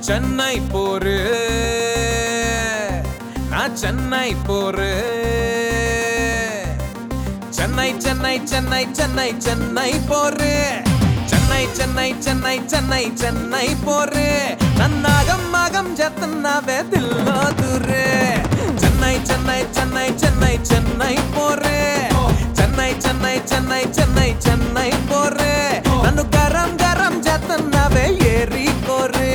చెన్నై పోరు నా చెన్నై పోరు చెన్నై చెన్నై చెన్నై చెన్నై చెన్నై పోరు చెన్నై చెన్నై చెన్నై చెన్నై చెన్నై పోరు నన్నాగం మాగం చేస్తున్నావే దిల్లో దూరే చెన్నై చెన్నై చెన్నై చెన్నై చెన్నై పోరు చెన్నై చెన్నై చెన్నై చెన్నై చెన్నై పోరు నన్ను గరం గరం చేస్తున్నావే ఏరి కోరు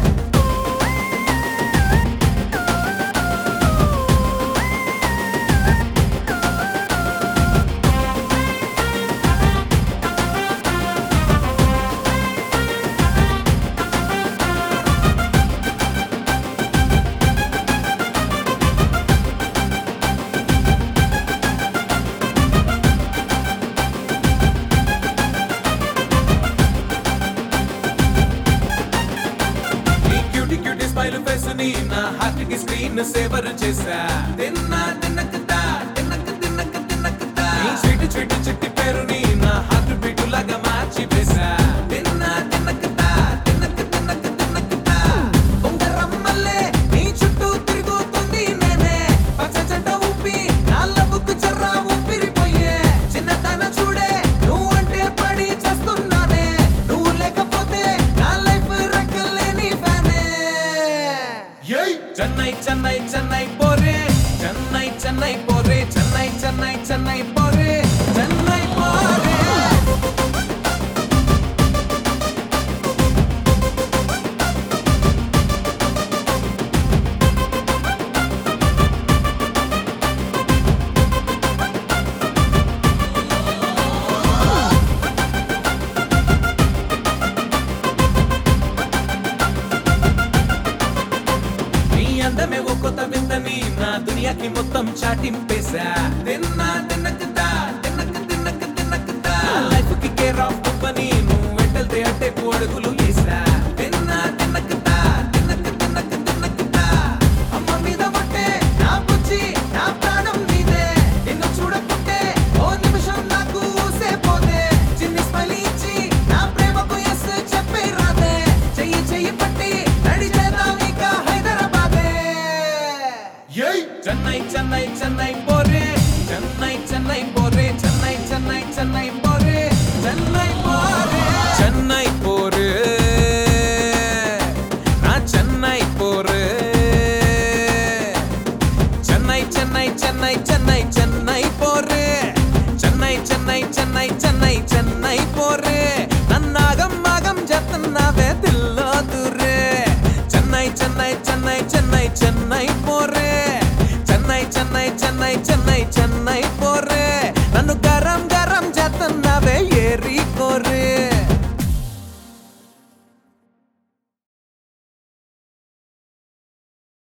నా హార్ట్ కి స్క్రీన్ సేవర్ చేసా తిన్నా తిన్నకతా తిన్నక తిన్నక తిన్నకతా స్వీట్ స్వీట్ చిట్టి పేరుని నా హార్ట్ బీట్ లాగా మార్చి వేసా తిన్నా తిన్నకతా తిన్నక తిన్నక తిన్నకతా ఉంగరం మల్లె నీ చుట్టూ తిరుగుతుంది నేనే పచ్చ చెడ్డ ఊపి నా లవ్వుకు చర్రా ఊపిరిపోయే చిన్నతన చూడే నువ్వు అంటే పడి చేస్తున్నానే నువ్వు లేకపోతే నా లైఫ్ రెక్కలేని ఫ్యానే చెన్నై చెన్నై చెన్నై పోరే చెన్నై చెన్నై పోరే చెన్నై చెన్నై చెన్నై పోరే చెన్నై పోరే అందమే ఓ కొత్త విందని నా దునియాకి మొత్తం చాటింపేసా తిన్నా తిన్నకతా తిన్నక తిన్నక తిన్నకతా లైఫ్ కి కేర్ ఆఫ్ కంపెనీ నువ్వు వెంటల్తే అంటే అడుగులు వేసా తిన్నా తిన్నకతా తిన్నక తిన్నక తిన్నకతా అమ్మ మీద పట్టే నా బుజ్జి నా ప్రాణం నీదే నిన్ను చూడకుంటే ఓ నిమిషం నాకు ఊసేపోతే చిన్ని స్మైల్ ఇచ్చి నా ప్రేమకు ఎస్ చెప్పే రాదే చెయ్యి చెయ్యి పట్టి నడిచేద్దాం ఇక హైదరాబాదే చెన్నై చెన్నై చెన్నై పోరే చెన్నై చెన్నై పోరే చెన్నై చెన్నై చెన్నై పోరే చెన్నై పోరే చెన్నై పోరే నా చెన్నై పోరే చెన్నై చెన్నై చెన్నై చెన్నై చెన్నై పోరే చెన్నై చెన్నై చెన్నై చెన్నై చెన్నై పోరే నన్నాగం మాగం చేస్తున్నావే దిల్లో దూరే చెన్నై చెన్నై చెన్నై చెన్నై చెన్నై పోరే చెన్నై చెన్నై చెన్నై చెన్నై చెన్నై పోరే నన్ను గరం గరం చేస్తున్నావే ఏరి